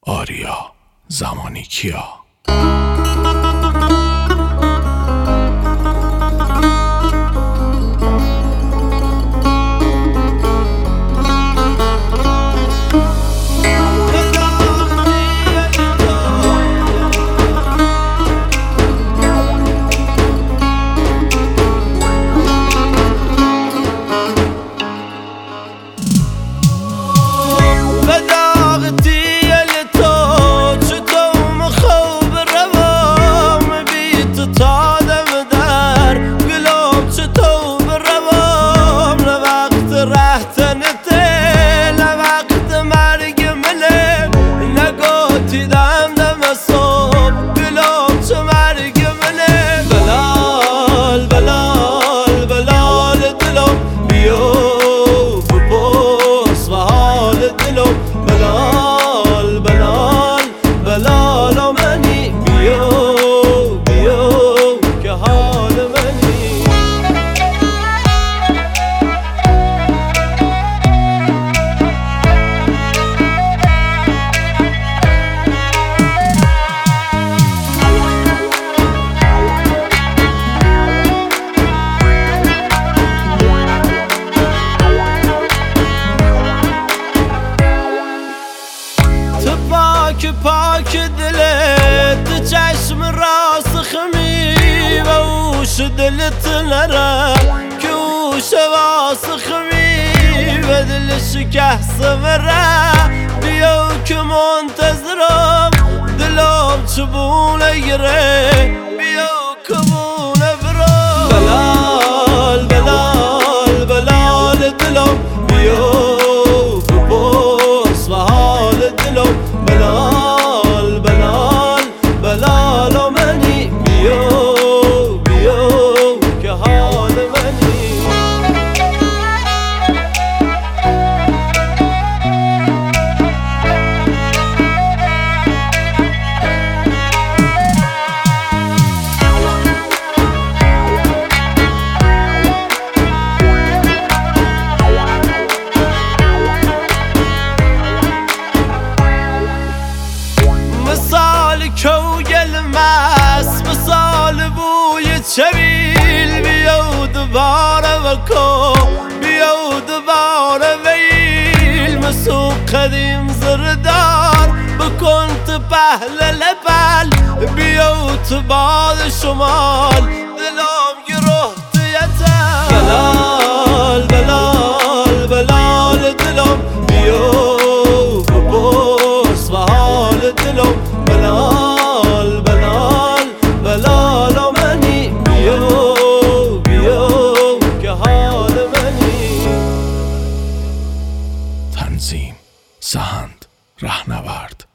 آریا زمانی کیا. پاک دلت چشم راست خمی و اوش دلت نره که اوش واسه خمی و دل شکست مره بیا که منتظرم دلم چبونه گره بیا که بونه برم بلال بلال بلال دلم بیا بپرس و حال دلم بلال بلال بلال و منی بیا بیا که حال منی. کوگل مست مثال بوی چویل بیا دوباره بکو بیا دوباره ویل مسو قدیم زردار بکن تو پهل لبل بیا تو باد شمال دلم گروه تویتم بلال بلال بلال دلم بیا بپرس و حال دلم بلال بلال بلال و منی بیا بیا که حال منی. تنظیم سهند رهنورد